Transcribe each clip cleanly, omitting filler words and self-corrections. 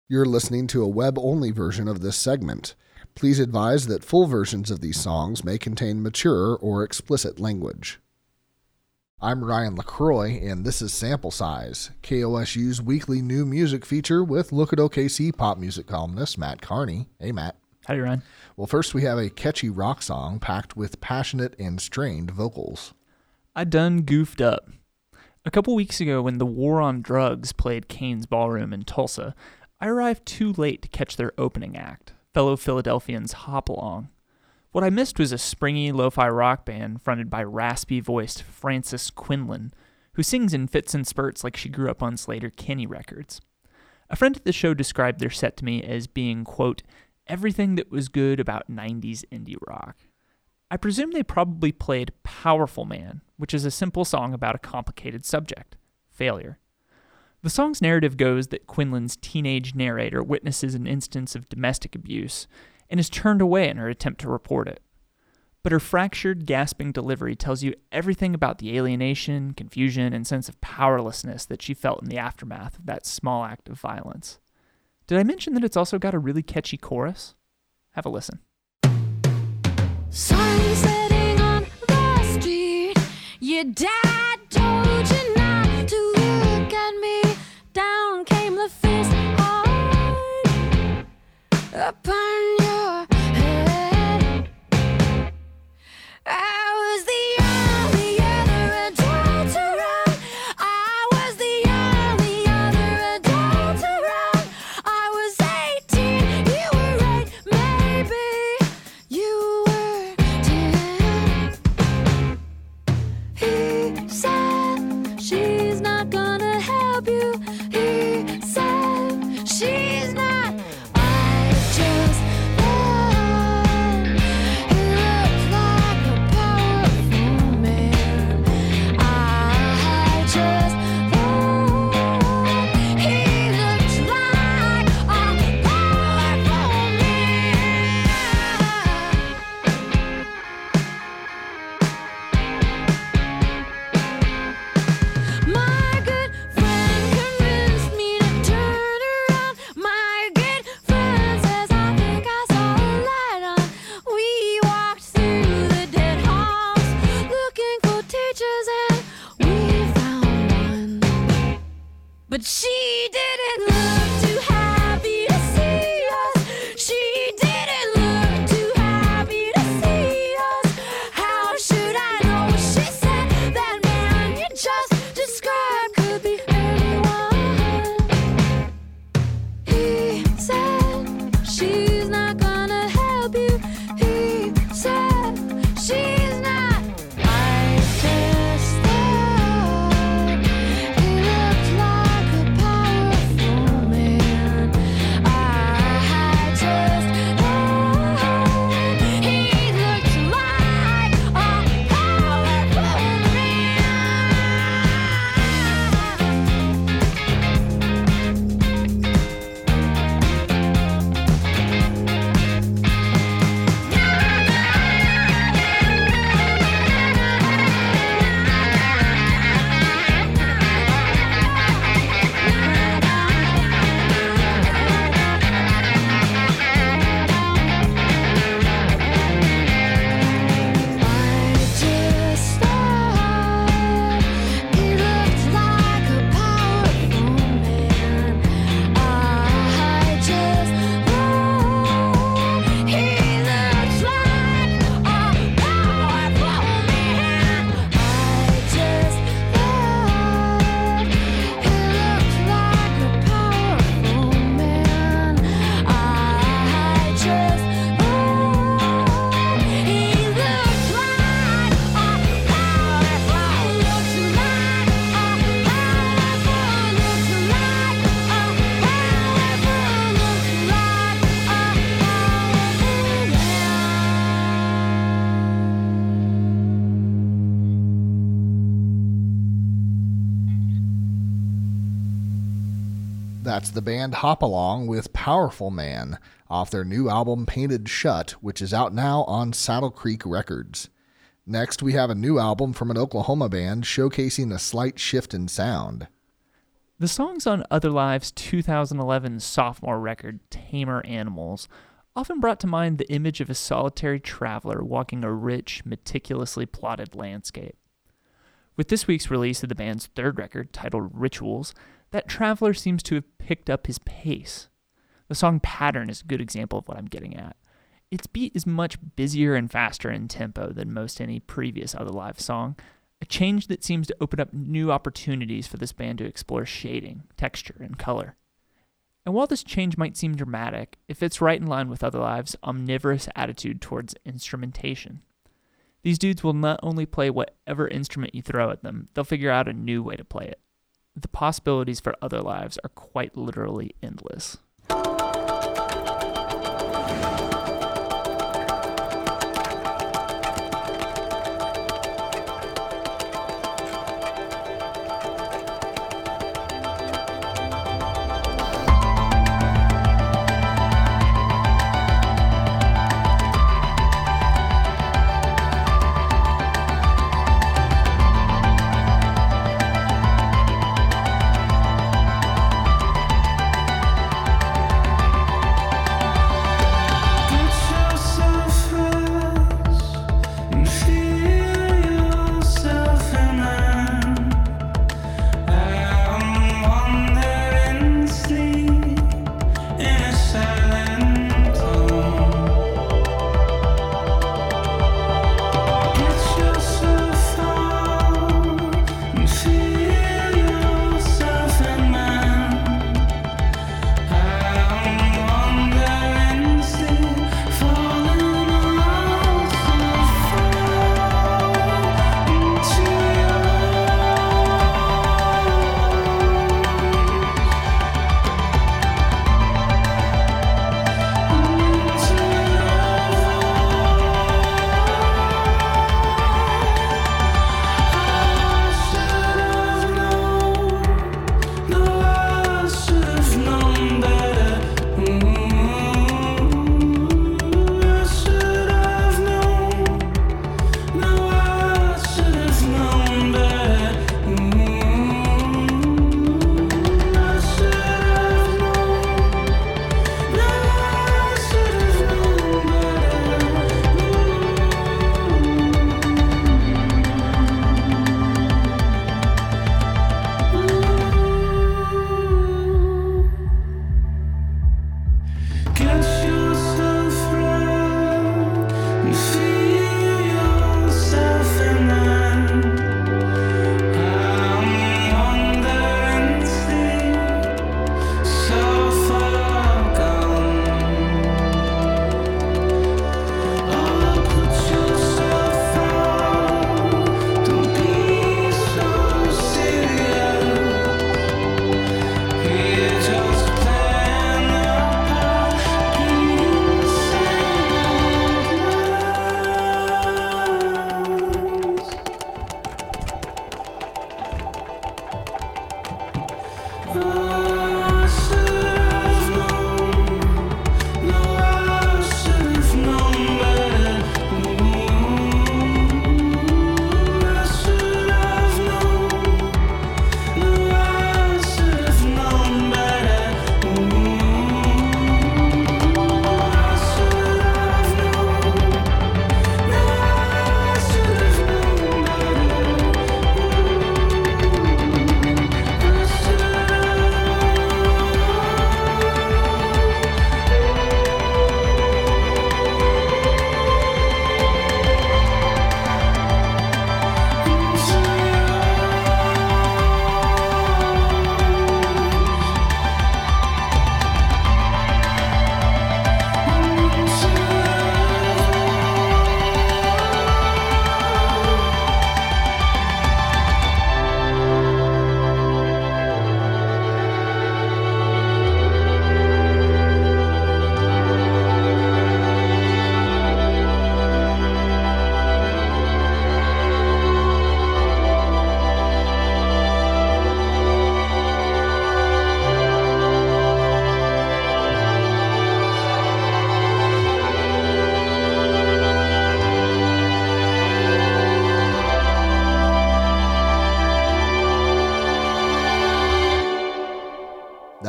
You're listening to a web-only version of this segment. Please advise that full versions of these songs may contain mature or explicit language. I'm Ryan LaCroix, and this is Sample Size, KOSU's weekly new music feature with Look at OKC pop music columnist Matt Carney. Hey, Matt. Howdy, Ryan. Well, first we have a catchy rock song packed with passionate and strained vocals. I done goofed up. A couple weeks ago when the War on Drugs played Kane's Ballroom in Tulsa, I arrived too late to catch their opening act, fellow Philadelphians Hop Along. What I missed was a springy lo-fi rock band fronted by raspy-voiced Frances Quinlan, who sings in fits and spurts like she grew up on Sleater-Kinney records. A friend at the show described their set to me as being, quote, everything that was good about 90s indie rock. I presume they probably played Powerful Man, which is a simple song about a complicated subject, failure. The song's narrative goes that Quinlan's teenage narrator witnesses an instance of domestic abuse and is turned away in her attempt to report it. But her fractured, gasping delivery tells you everything about the alienation, confusion, and sense of powerlessness that she felt in the aftermath of that small act of violence. Did I mention that it's also got a really catchy chorus? Have a listen. Sun setting on the street, your dad told you not to look at me. Down came the fist hard upon your head. I was the only other adult around. I was the only other adult around. I was 18, you were 8, maybe you were 10. He said she's not gonna help you. He said she's not. I just thought he looked like a powerful man. I just thought he looked like a powerful man. My good friend convinced me to turn around. My good friend says I think I saw a light on. We walked through the dead halls looking for teachers and we found one. But she didn't look too happy to see us. She didn't look too happy to see us. How should I know? She said that man you just described could be anyone. He said she's not gonna help you. He said she's not. I just thought he looked like a powerful man. I just thought he looked like a powerful man. I just thought he looked like a powerful man. I just thought he looked like a powerful man. I just thought he looked like a powerful man. I just thought he looked like a powerful, looked like a powerful, looked like a powerful man. That's the band Hop Along with Powerful Man off their new album Painted Shut, which is out now on Saddle Creek Records. Next, we have a new album from an Oklahoma band showcasing a slight shift in sound. The songs on Other Live's 2011 sophomore record, Tamer Animals, often brought to mind the image of a solitary traveler walking a rich, meticulously plotted landscape. With this week's release of the band's third record, titled Rituals, that traveler seems to have picked up his pace. The song Pattern is a good example of what I'm getting at. Its beat is much busier and faster in tempo than most any previous Other Live song, a change that seems to open up new opportunities for this band to explore shading, texture, and color. And while this change might seem dramatic, it fits right in line with Other Live's omnivorous attitude towards instrumentation. These dudes will not only play whatever instrument you throw at them, they'll figure out a new way to play it. The possibilities for Other Lives are quite literally endless.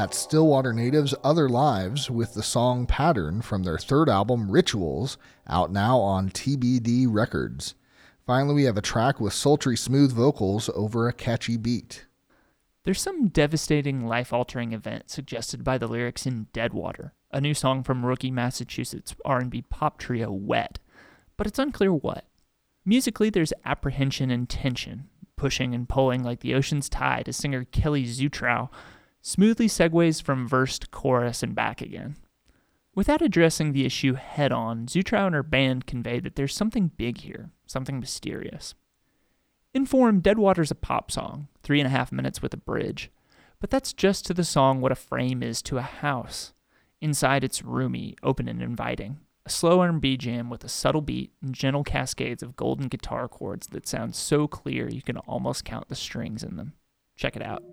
That's Stillwater Native's Other Lives with the song Pattern from their third album, Rituals, out now on TBD Records. Finally, we have a track with sultry, smooth vocals over a catchy beat. There's some devastating, life-altering event suggested by the lyrics in Deadwater, a new song from rookie Massachusetts R&B pop trio Wet, but it's unclear what. Musically, there's apprehension and tension, pushing and pulling like the ocean's tide as singer Kelly Zutrow smoothly segues from verse to chorus and back again. Without addressing the issue head-on, Zutrow and her band convey that there's something big here, something mysterious. In form, Deadwater's a pop song, 3.5 minutes with a bridge, but that's just to the song what a frame is to a house. Inside, it's roomy, open and inviting. A slow R&B jam with a subtle beat and gentle cascades of golden guitar chords that sound so clear you can almost count the strings in them. Check it out.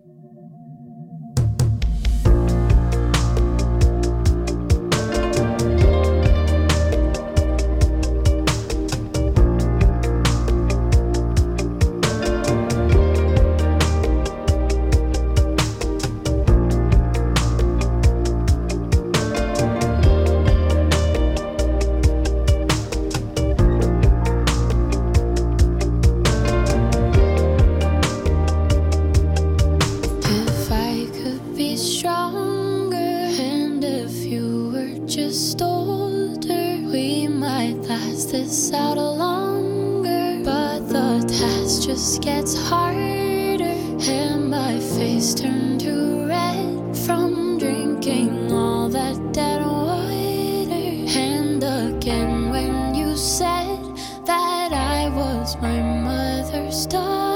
If I could be stronger, and if you were just older, we might last this out longer. But the task just gets harder, and my face turned to red from drinking all that dead water. And again, when you said that I was my mother's daughter.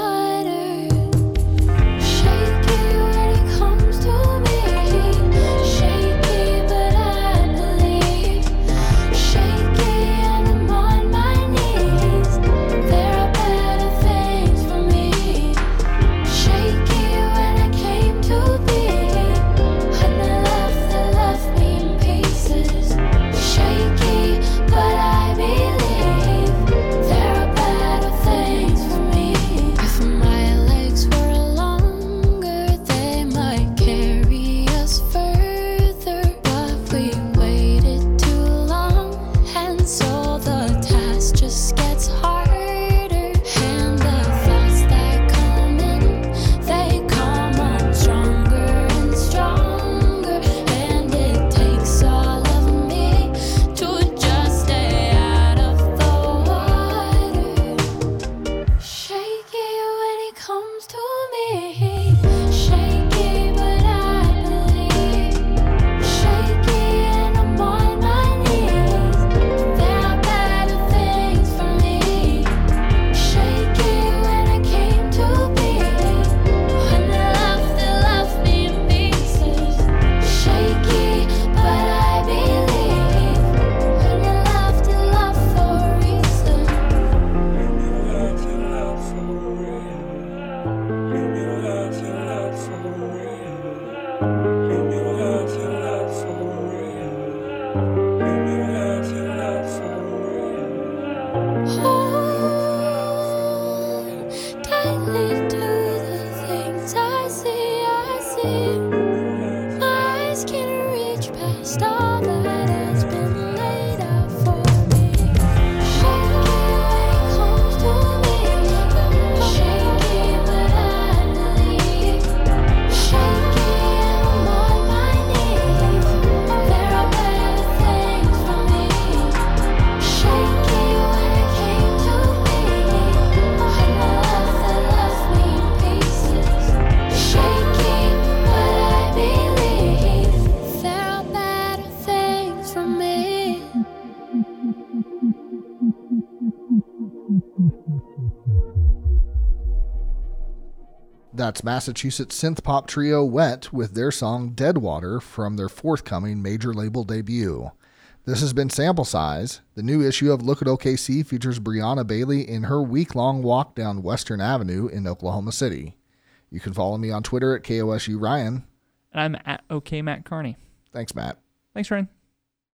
Shaky when it comes to me, shaky but I believe. Shaky and I'm on my knees. There are better things for me. Shaky when I came to be, and the love that left me in pieces. Shaky but I believe there are better things for me. If my legs were longer, they might carry us further. But we waited too long, and so the task just gets harder. And the thoughts that come in, they come on stronger and stronger. And it takes all of me to just stay out of the water. Shaky when it comes to me, shaky but I believe. Shaky and I'm on my knees. There are better things for me. Shaky when I came to be, when the love that left me in pieces. Shaky but I believe, when you left it love for a reason. Hold tightly to the things I see. My eyes can't reach past all that has been laid out for me. Shaky when it comes to me, shaky but I believe. Shaky and I'm on my knees. There are better things for me. Shaky when it came to me, and the love that left me in pieces. Shaky but I believe there are better things for me. That's Massachusetts synth pop trio Wet with their song Deadwater from their forthcoming major label debut. This has been Sample Size. The new issue of Look at OKC features Brianna Bailey in her week-long walk down Western Avenue in Oklahoma City. You can follow me on Twitter at KOSU Ryan. And I'm at OK Matt Carney. Thanks, Matt. Thanks, Ryan.